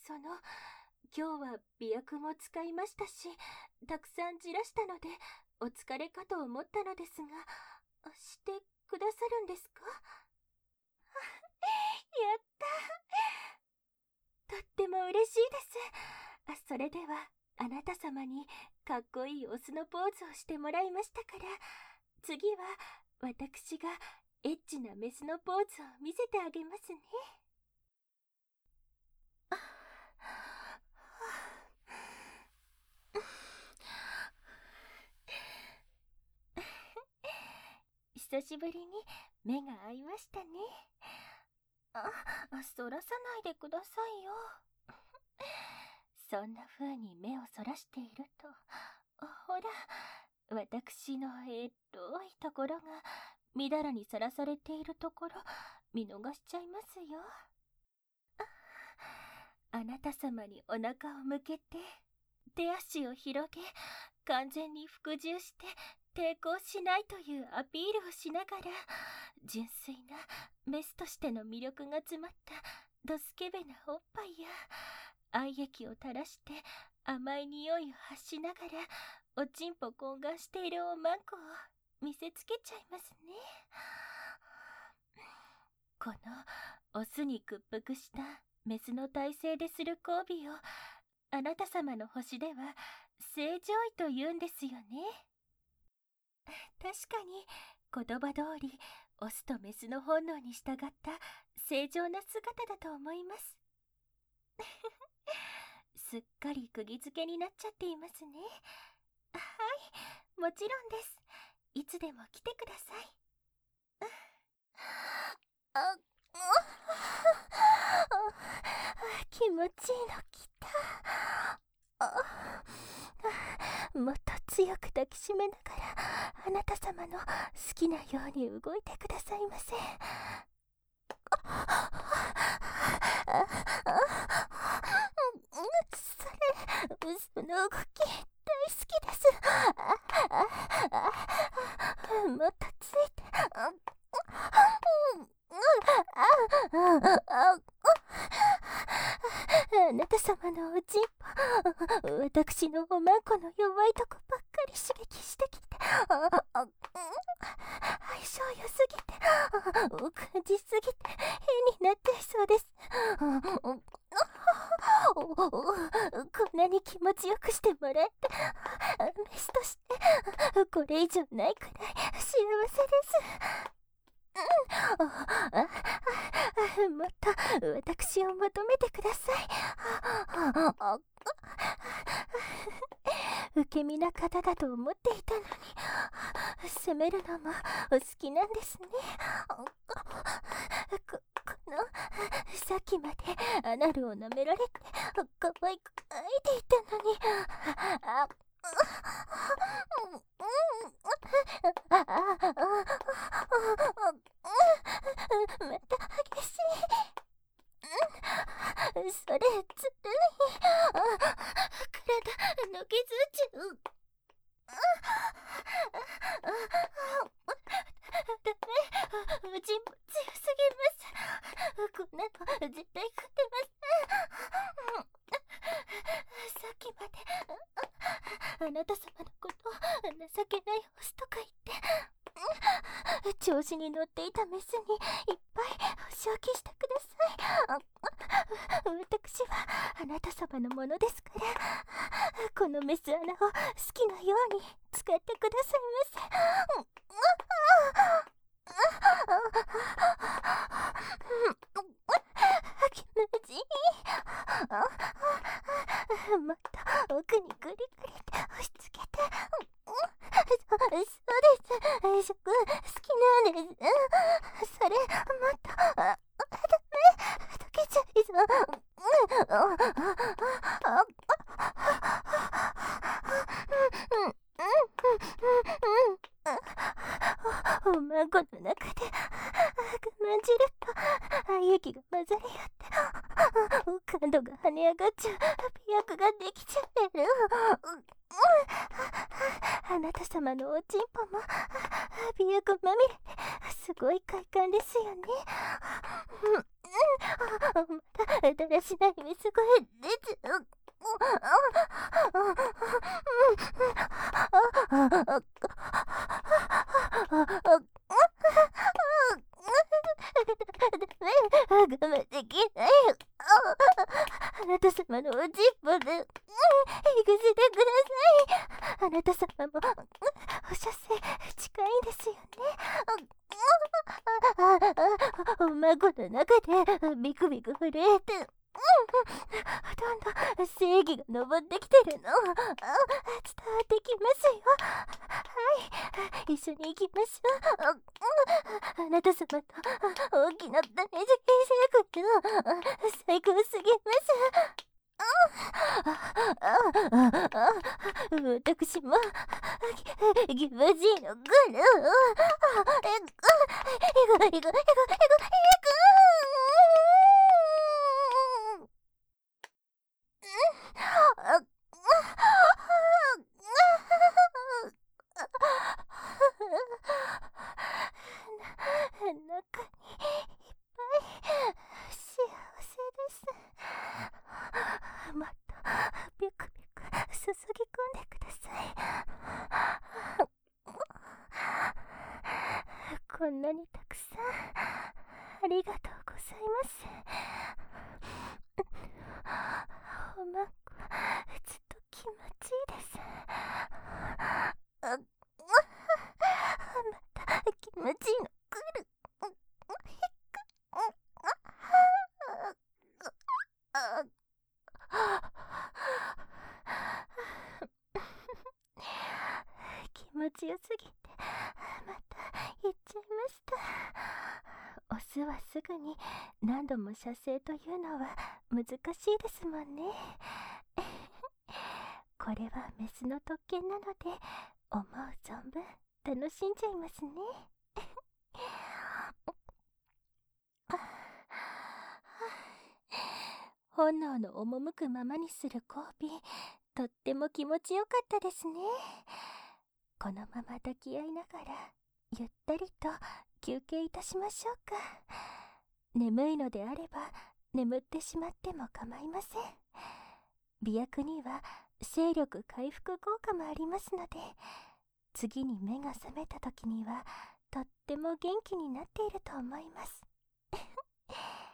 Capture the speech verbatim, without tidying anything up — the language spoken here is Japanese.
その、今日は媚薬も使いましたし、たくさんじらしたので、お疲れかと思ったのですが、してくださるんですか？やった。とっても嬉しいです。それでは、あなた様にかっこいいオスのポーズをしてもらいましたから、次は私がエッチなメスのポーズを見せてあげますね。久しぶりに目が合いましたね。あ、そらさないでくださいよ。そんな風に目をそらしていると、ほら、私のエロいところがみだらにさらされているところ見逃しちゃいますよ。あなた様にお腹を向けて手足を広げ、完全に服従して抵抗しないというアピールをしながら、純粋なメスとしての魅力が詰まったドスケベなおっぱいや愛液を垂らして甘い匂いを発しながらおちんぽ懇願しているおまんこを見せつけちゃいますね。このオスに屈服したメスの体勢でする交尾をあなた様の星では正常位と言うんですよね。確かに言葉通りオスとメスの本能に従った正常な姿だと思います。すっかり釘付けになっちゃっていますね。はい、もちろんです。いつでも来てください。あ、気持ちいいの来た。もっと強く抱きしめながらあなた様の好きなように動いてくださいませ。それ、その動き大好きです。もっとついて。あなた様のおちんぽ、私のおまんこの弱いとこばっかり刺激してきて、相性良すぎて、お感じすぎて変になっていそうです。こんなに気持ちよくしてもらって、メスとしてこれ以上ないくらい幸せです。もっと私を求めてください。受け身な方だと思っていたのに、責めるのもお好きなんですね。こ、この、さっきまでアナルを舐められて可愛く泣いていたのに、あまた激しい。それずるい。体のけずっちゃう。ダメ、おちんぽ強すぎます。こんなの絶対勝てません。さっきまであなた様のことを情けないホスとか言って調子に乗っていたメスにいっぱいお仕置きしてください。私はあなた様のものですから、このメス穴を好きなように使ってくださいませ。気持ちいい。もっと奥にグリグリって押し付けて。そうです。食好きなんです。それもっと。ダメ、溶けちゃいそう。おまんこの中で我慢汁と愛液が混ざり合って感度が跳ね上がっちゃう美薬ができちゃってる。あなた様のおちんぽも美薬まみれですごい快感ですよね。まだだらしない見過ごいです。我慢できない。あなた様のおちっぽで、いくしてください。あなた様もお射精近いんですよね。お孫の中でビクビク震えて、どんどん正義が昇ってきてるの伝わってきますよ。はい、一緒に行きましょう。あなた様と大きな種付け成功最高すぎます。私もギバジーのグルーえぐえぐえぐえぐえぐえぐ中にいっぱい幸せです。もっとビクビク注ぎ込んでください。こんなにたくさんありがとうございます。おまんこずっと気持ちいいです。あまた気持ちいいの来る。気持ちよすぎてまた言っちゃいました。オスはすぐに何度も射精というのは難しいですもんね。これはメスの特権なので思う存分楽しんじゃいますね。本能の赴くままにする交尾、とっても気持ちよかったですね。このまま抱き合いながらゆったりと休憩いたしましょうか。眠いのであれば眠ってしまっても構いません。媚薬には精力回復効果もありますので、次に目が覚めた時にはとっても元気になっていると思います。